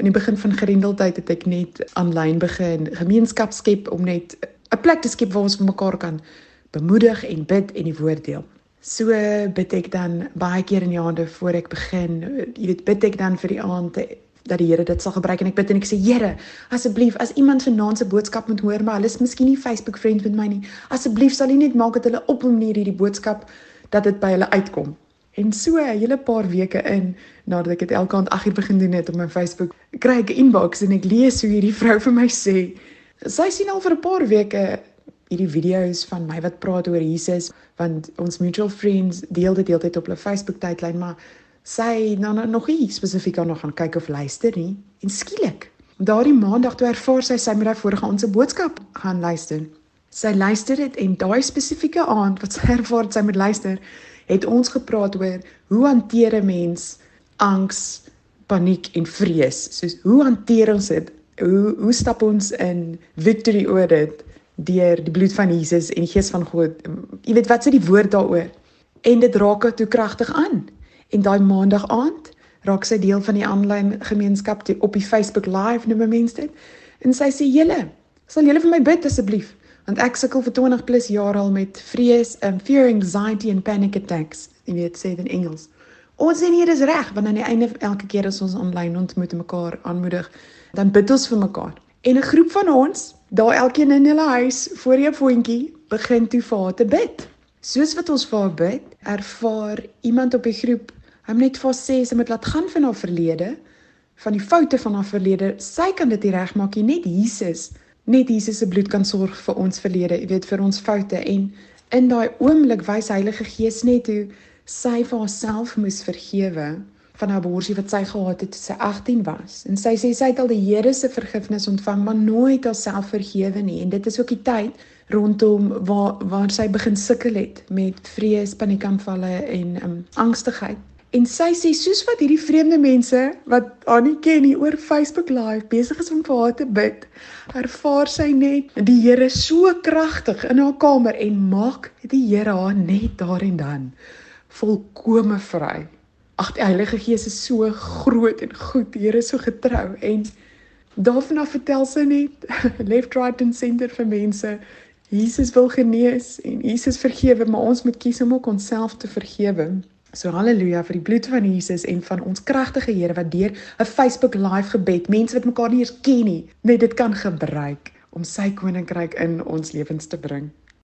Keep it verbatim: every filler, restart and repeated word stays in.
in die begin van Grendeltyd het ek net aanlyn begin gemeenskap skep om net 'n plek te skep waar ons vir mekaar kan bemoedig en bid en die woord deel. So bid ek dan baie keer in die aande voor ek begin, jy weet, bid ek dan vir die aand dat die Here dit sal gebruik en ek bid en ek sê, Here, asseblief, as iemand vanaand se boodskap moet hoor, maar hulle is miskien nie Facebook vriend met my nie, asseblief sal U net maak dat hulle op 'n manier hierdie boodskap, dat dit by hulle uitkom. En so, 'n hele paar weke in, nadat ek dit elke aand agt uur begin doen het op my Facebook, kry ek 'n inbox en ek lees hoe hierdie vrou vir my sê, sy sien al vir 'n paar weke hierdie video's van my wat praat oor Jesus, want ons mutual friends deel dit deeltyd op hulle Facebook tydlyn, maar sy nou, nou nog nie spesifiek aan nog gaan kyk of luister nie. En skielik, daardie maandag toe ervaar sy sy moet daai vorige aand se boodskap gaan luister. Sy luister dit en daai spesifieke aand wat sy ervaar sy moet luister, het ons gepraat oor hoe hanteer 'n mens angs, paniek en vrees. Soos hoe hanteer ons dit? Hoe hoe stap ons in victory oor dit deur die bloed van Jesus en die Gees van God? Jy weet wat sê die woord daaroor? En dit raak haar toe kragtig aan. En daai maandag aand raak sy deel van die aanlyn gemeenskap die, op die Facebook live noem mense dit. En sy sê, julle, sal julle vir my bid asseblief? Want ek sukkel vir twintig plus jaar al met vrees, um, fear, anxiety en panic attacks. Jy weet, sê dit in Engels. Ons sê nie, dit is reg, want aan die einde elke keer as ons online ontmoet mekaar aanmoedig, dan bid ons vir mekaar. En 'n groep van ons, daar elkeen in hulle huis, voor jou voetjie, begin toe vir haar te bid. Soos wat ons vir haar bid, ervaar iemand op die groep, hy net vir haar sê, sy moet laat gaan van haar verlede, van die foute van haar verlede, sy kan dit nie regmaak nie, net Jesus, net Jesus se bloed kan sorg vir ons verlede, jy weet, vir ons foute, en in daai oomblik wys Heilige Gees net hoe sy vir haarself moes vergewe, van haar aborsie wat sy gehad het toe sy agttien was, en sy sê sy het al die Here se vergifnis ontvang, maar nooit haarself vergewe nie, en dit is ook die tyd, rondom waar, waar sy begin sukkel het, met vrees, paniekaanvalle en um, angstigheid. En sy sê, soos wat hierdie vreemde mense, wat haar nie ken nie, oor Facebook live, besig is om vir haar te bid, ervaar sy net die Here so kragtig in haar kamer, en maak die Here haar net daar en dan volkome vry. Ag, die Heilige Gees is so groot en goed, die Here is so getrou, en daarvan vertel sy net, left, right en center vir mense, Jesus wil genees, en Jesus vergewe, maar ons moet kies om ook onsself te vergewe. So halleluja vir die bloed van Jesus en van ons kragtige Here wat deur 'n Facebook live gebed, mense wat mekaar nie eens ken nie, net dit kan gebruik om sy koninkryk in ons lewens te bring.